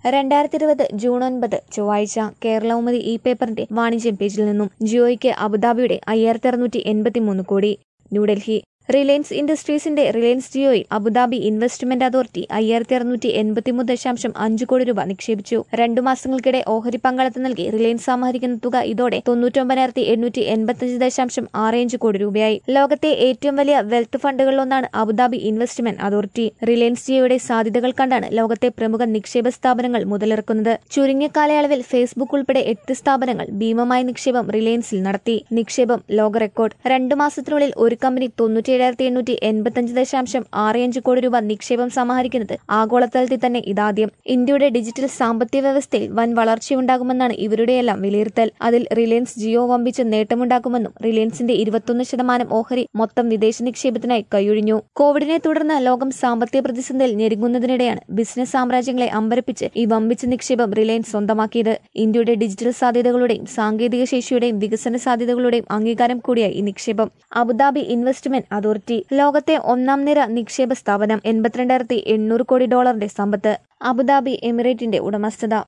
2020 June 9 ചൊവ്വാഴ്ച കേരളകൗമുദി ഈ പേപ്പറിന്റെ വാണിജ്യം പേജിൽ നിന്നും ജിയോയ്ക്ക് അബുദാബിയുടെ 5683 കോടി. ന്യൂഡൽഹി റിലയൻസ് ഇൻഡസ്ട്രീസിന്റെ റിലയൻസ് ജിയോയിൽ അബുദാബി ഇൻവെസ്റ്റ്മെന്റ് അതോറിറ്റി 5683.5 കോടി രൂപ നിക്ഷേപിച്ചു. 2 മാസങ്ങൾക്കിടെ ഓഹരി പങ്കാളിത്തം നൽകി റിലയൻസ് സമാഹരിക്കുന്ന തുക ഇതോടെ 99,885.65 കോടി രൂപയായി. ലോകത്തെ ഏറ്റവും വലിയ വെൽത്ത് ഫണ്ടുകളിലൊന്നാണ് അബുദാബി ഇൻവെസ്റ്റ്മെന്റ് അതോറിറ്റി. റിലയൻസ് ജിയോയുടെ സാധ്യതകൾ കണ്ടാണ് ലോകത്തെ പ്രമുഖ നിക്ഷേപ സ്ഥാപനങ്ങൾ മുതലിറക്കുന്നത്. ചുരുങ്ങിയ കാലയളവിൽ ഫേസ്ബുക്ക് ഉൾപ്പെടെ 8 സ്ഥാപനങ്ങൾ ഭീമമായ നിക്ഷേപം റിലയൻസിൽ നടത്തി. നിക്ഷേപം ലോക റെക്കോർഡ്. 2 മാസത്തിനുള്ളിൽ ഒരു കമ്പനി 97,885.65 കോടി രൂപ നിക്ഷേപം സമാഹരിക്കുന്നത് ആഗോളതലത്തിൽ തന്നെ ഇതാദ്യം. ഇന്ത്യയുടെ ഡിജിറ്റൽ സാമ്പത്തിക വ്യവസ്ഥയിൽ വൻ വളർച്ചയുണ്ടാകുമെന്നാണ് ഇവരുടെയെല്ലാം വിലയിരുത്തൽ. അതിൽ റിലയൻസ് ജിയോ വമ്പിച്ച നേട്ടമുണ്ടാക്കുമെന്നും റിലയൻസിന്റെ 21% ഓഹരി മൊത്തം വിദേശ നിക്ഷേപത്തിനായി കൈയൊഴിഞ്ഞു. കോവിഡിനെ തുടർന്ന് ലോകം സാമ്പത്തിക പ്രതിസന്ധിയിൽ ഞെരുങ്ങുന്നതിനിടെയാണ് ബിസിനസ് സാമ്രാജ്യങ്ങളെ അമ്പരപ്പിച്ച് ഈ വമ്പിച്ച നിക്ഷേപം റിലയൻസ് സ്വന്തമാക്കിയത്. ഇന്ത്യയുടെ ഡിജിറ്റൽ സാധ്യതകളുടെയും സാങ്കേതിക ശേഷിയുടെയും വികസന സാധ്യതകളുടെയും അംഗീകാരം കൂടിയായി ഈ നിക്ഷേപം. അബുദാബി ഇൻവെസ്റ്റ്മെന്റ് അതോറിറ്റി ലോകത്തെ ഒന്നാം നിര നിക്ഷേപ സ്ഥാപനം. 82,800 കോടി ഡോളറിന്റെ സമ്പത്ത്. അബുദാബി എമിറേറ്റിന്റെ ഉടമസ്ഥത.